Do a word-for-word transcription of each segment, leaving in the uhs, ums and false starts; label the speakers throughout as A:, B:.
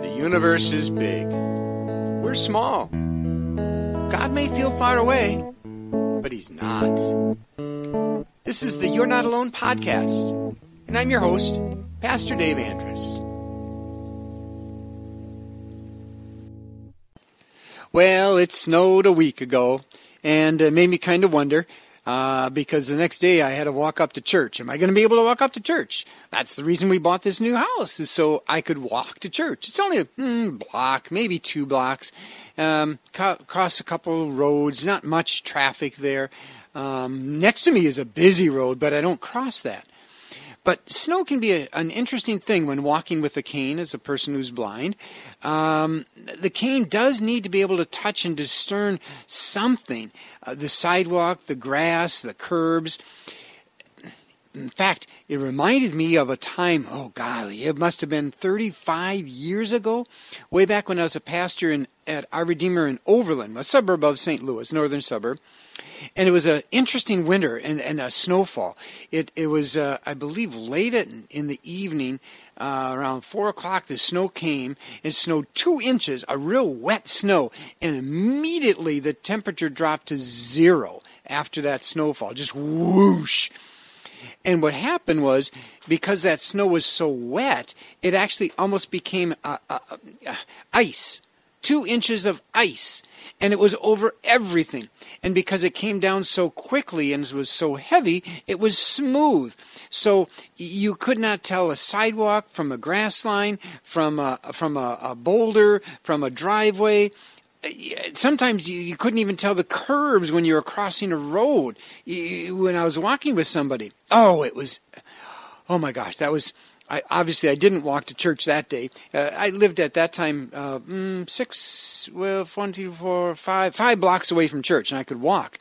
A: The universe is big. We're small. God may feel far away, but He's not. This is the You're Not Alone podcast, and I'm your host, Pastor Dave Andrus. Well, it snowed a week ago, and it made me kind of wonder, uh, because the next day I had to walk up to church. Am I going to be able to walk up to church? That's the reason we bought this new house, is so I could walk to church. It's only a mm, block, maybe two blocks, um, co- cross a couple of roads, not much traffic there. Um, next to me is a busy road, but I don't cross that. But snow can be a, an interesting thing when walking with a cane as a person who's blind. Um, the cane does need to be able to touch and discern something. Uh, the sidewalk, the grass, the curbs. In fact, it reminded me of a time, oh golly, it must have been thirty-five years ago, way back when I was a pastor in, at Our Redeemer in Overland, a suburb of Saint Louis, northern suburb. And it was an interesting winter and, and a snowfall. It it was, uh, I believe, late at, in the evening, uh, around four o'clock, the snow came. It snowed two inches, a real wet snow. And immediately the temperature dropped to zero after that snowfall, just whoosh. And what happened was, because that snow was so wet, it actually almost became uh, uh, uh, ice, two inches of ice. And it was over everything. And because it came down so quickly and was so heavy, it was smooth. So you could not tell a sidewalk from a grass line, from a, from a, a boulder, from a driveway. Sometimes you, you couldn't even tell the curbs when you were crossing a road. You, when I was walking with somebody, oh, it was, oh my gosh, that was... I, obviously, I didn't walk to church that day. Uh, I lived at that time uh, mm, six, well, one, two, four, five, five blocks away from church, and I could walk.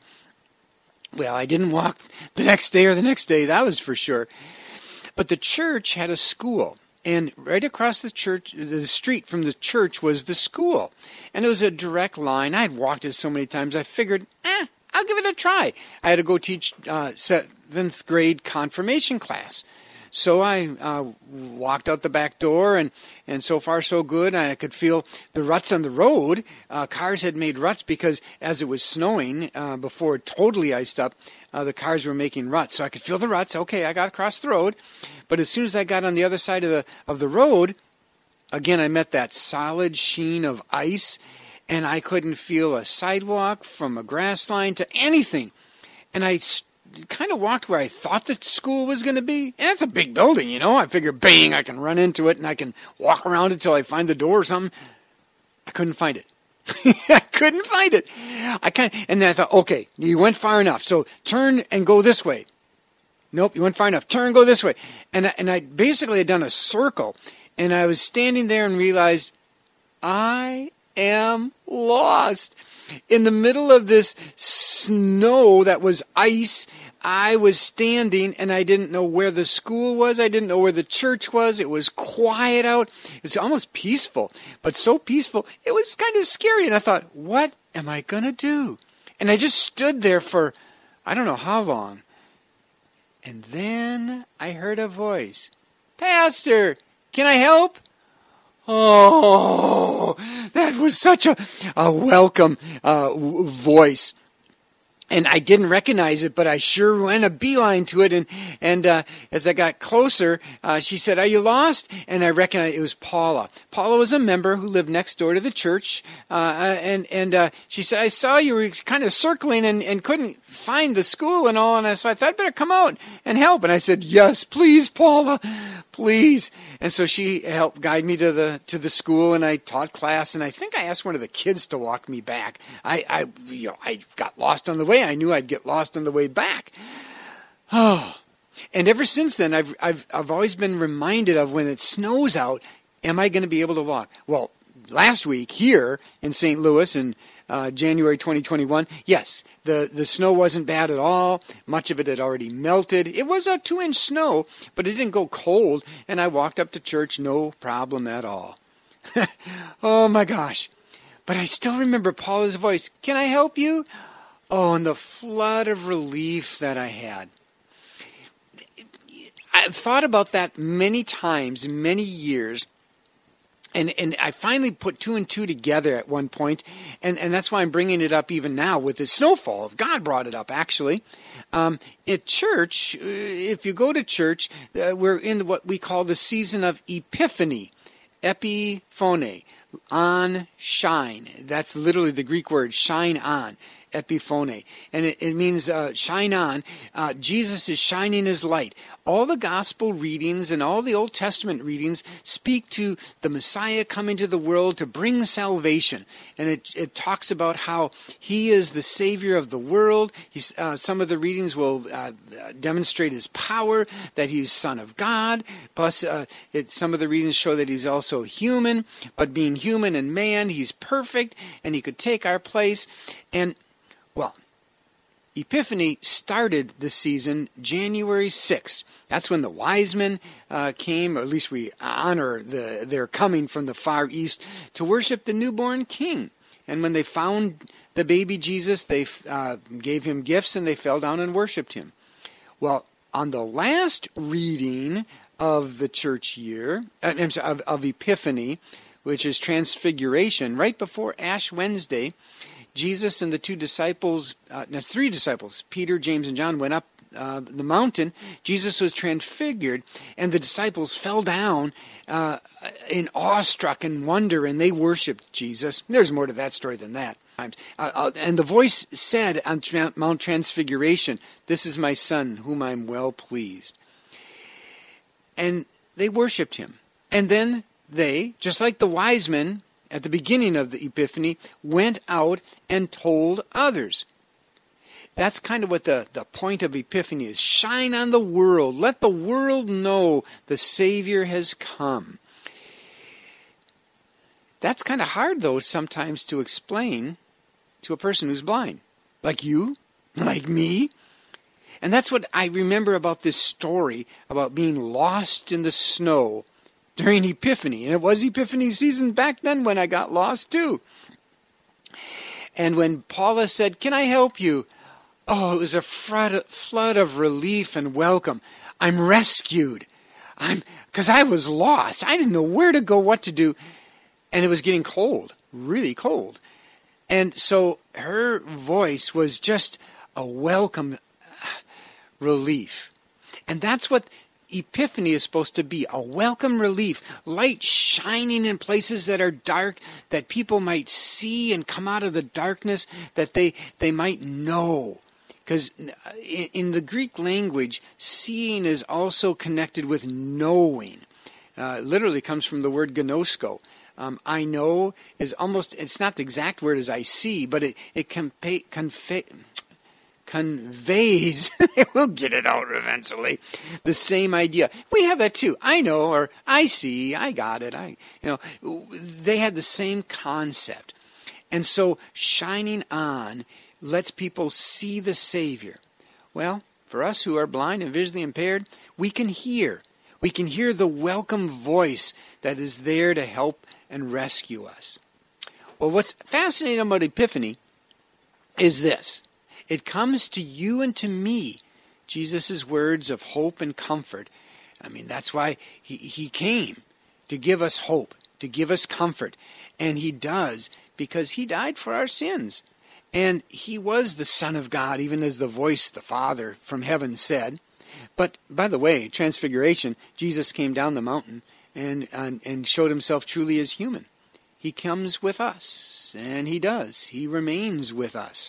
A: Well, I didn't walk the next day or the next day, that was for sure. But the church had a school, and right across the church, the street from the church was the school. And it was a direct line. I had walked it so many times, I figured, eh, I'll give it a try. I had to go teach uh, seventh grade confirmation class. So I uh, walked out the back door, and, and so far so good. I could feel the ruts on the road. Uh, cars had made ruts because as it was snowing, uh, before it totally iced up, uh, the cars were making ruts. So I could feel the ruts. Okay, I got across the road. But as soon as I got on the other side of the of the road, again, I met that solid sheen of ice, and I couldn't feel a sidewalk from a grass line to anything. And I st- kind of walked where I thought the school was going to be. And it's a big building, you know. I figured, bang, I can run into it and I can walk around it till I find the door or something. I couldn't find it. I couldn't find it. I kind of, and then I thought, okay, you went far enough, so turn and go this way. Nope, you went far enough. Turn, go this way. And I, and I basically had done a circle, and I was standing there and realized I am lost. In the middle of this snow that was ice, I was standing and I didn't know where the school was. I didn't know where the church was. It was quiet out. It was almost peaceful, but so peaceful, it was kind of scary. And I thought, what am I going to do? And I just stood there for, I don't know how long. And then I heard a voice. Pastor, can I help? Oh, that was such a, a welcome uh, w- voice. And I didn't recognize it, but I sure went a beeline to it. And, and uh, as I got closer, uh, she said, "Are you lost?" And I recognized it was Paula. Paula was a member who lived next door to the church. Uh, and and uh, she said, "I saw you were kind of circling and, and couldn't find the school and all. And so I thought I'd better come out and help." And I said, "Yes, please, Paula, please." And so she helped guide me to the to the school, and I taught class. And I think I asked one of the kids to walk me back. I, I you know I got lost on the way. I knew I'd get lost on the way back. Oh, and ever since then, I've I've I've always been reminded of when it snows out. Am I going to be able to walk? Well, last week here in Saint Louis in uh, January twenty twenty-one, yes, the the snow wasn't bad at all. Much of it had already melted. It was a two-inch snow, but it didn't go cold, and I walked up to church no problem at all. Oh my gosh! But I still remember Paula's voice. "Can I help you?" Oh, and the flood of relief that I had. I've thought about that many times, many years, And and I finally put two and two together at one point, and, and that's why I'm bringing it up even now with the snowfall. God brought it up, actually. Um, at church, if you go to church, uh, we're in what we call the season of Epiphany, epiphone, on, shine. That's literally the Greek word, shine on. Epiphone. And it, it means uh, shine on. Uh, Jesus is shining his light. All the gospel readings and all the Old Testament readings speak to the Messiah coming to the world to bring salvation. And it, it talks about how he is the Savior of the world. He's, uh, some of the readings will uh, demonstrate his power, that he's Son of God. Plus, uh, it, some of the readings show that he's also human. But being human and man, he's perfect, and he could take our place. And well, Epiphany started the season January sixth. That's when the wise men uh, came, or at least we honor the, their coming from the far east to worship the newborn king. And when they found the baby Jesus, they uh, gave him gifts and they fell down and worshiped him. Well, on the last reading of the church year, uh, I'm sorry, of, of Epiphany, which is Transfiguration, right before Ash Wednesday, Jesus and the two disciples, uh, no, three disciples, Peter, James, and John, went up uh, the mountain. Jesus was transfigured, and the disciples fell down uh, in awestruck and wonder, and they worshipped Jesus. There's more to that story than that. Uh, uh, and the voice said on Mount Transfiguration, "This is my Son, whom I'm well pleased." And they worshipped him. And then they, just like the wise men, at the beginning of the Epiphany, went out and told others. That's kind of what the, the point of Epiphany is. Shine on the world. Let the world know the Savior has come. That's kind of hard, though, sometimes to explain to a person who's blind. Like you, like me. And that's what I remember about this story about being lost in the snow during Epiphany. And it was Epiphany season back then when I got lost too. And when Paula said, "Can I help you?" Oh, it was a flood of relief and welcome. I'm rescued. I'm because I was lost. I didn't know where to go, what to do. And it was getting cold, really cold. And so her voice was just a welcome relief. And that's what Epiphany is supposed to be, a welcome relief, light shining in places that are dark, that people might see and come out of the darkness, that they, they might know. Because in the Greek language, seeing is also connected with knowing. Uh, it literally comes from the word gnosko. Um, I know is almost, it's not the exact word as I see, but it, it convey, convey, conveys, we'll get it out eventually, the same idea. We have that too. I know, or I see, I got it. I, you know, they had the same concept. And so shining on lets people see the Savior. Well, for us who are blind and visually impaired, we can hear. We can hear the welcome voice that is there to help and rescue us. Well, what's fascinating about Epiphany is this. It comes to you and to me, Jesus' words of hope and comfort. I mean, that's why he, he came, to give us hope, to give us comfort. And he does, because he died for our sins. And he was the Son of God, even as the voice, the Father from heaven said. But, by the way, Transfiguration, Jesus came down the mountain and, and, and showed himself truly as human. He comes with us, and he does. He remains with us.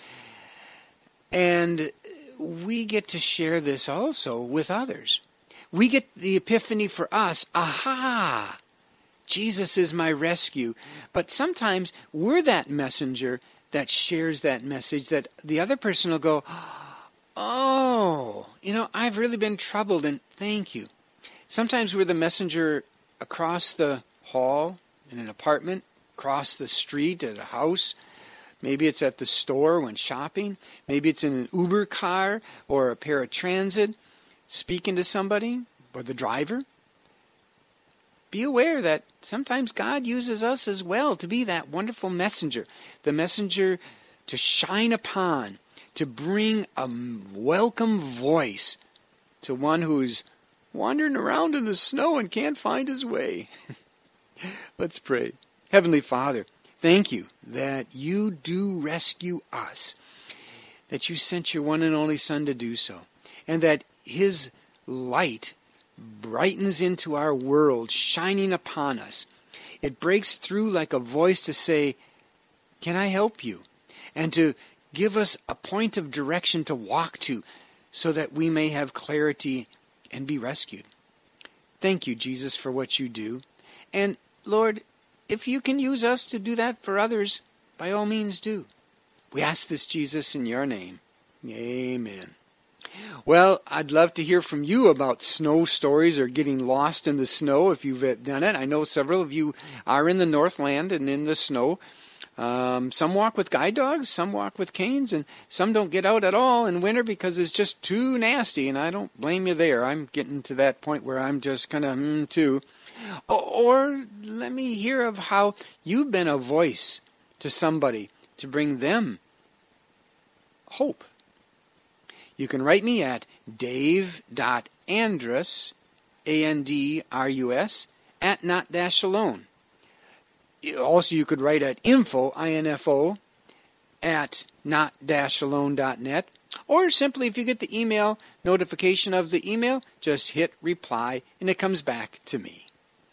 A: And we get to share this also with others. We get the epiphany for us. Aha! Jesus is my rescue. But sometimes we're that messenger that shares that message that the other person will go, oh, you know, I've really been troubled and thank you. Sometimes we're the messenger across the hall in an apartment, across the street at a house. Maybe it's at the store when shopping. Maybe it's in an Uber car or a paratransit speaking to somebody or the driver. Be aware that sometimes God uses us as well to be that wonderful messenger. The messenger to shine upon, to bring a welcome voice to one who's wandering around in the snow and can't find his way. Let's pray. Heavenly Father, thank you that you do rescue us, that you sent your one and only Son to do so, and that his light brightens into our world, shining upon us. It breaks through like a voice to say, can I help you? And to give us a point of direction to walk to so that we may have clarity and be rescued. Thank you, Jesus, for what you do. And Lord, if you can use us to do that for others, by all means do. We ask this, Jesus, in your name. Amen. Well, I'd love to hear from you about snow stories or getting lost in the snow if you've done it. I know several of you are in the Northland and in the snow. Um, some walk with guide dogs, some walk with canes, and some don't get out at all in winter because it's just too nasty, and I don't blame you there. I'm getting to that point where I'm just kind of, mm, too. Or, or let me hear of how you've been a voice to somebody to bring them hope. You can write me at dave.andrus, A N D R U S, at not dash alone. Also, you could write at info, I N F O, at not dash alone dot net. Or simply, if you get the email notification of the email, just hit reply, and it comes back to me.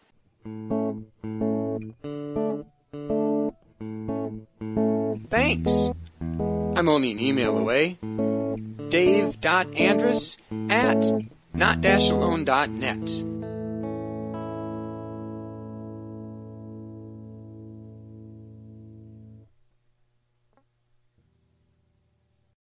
A: Thanks. I'm only an email away. dave.andrus at not dash alone dot net.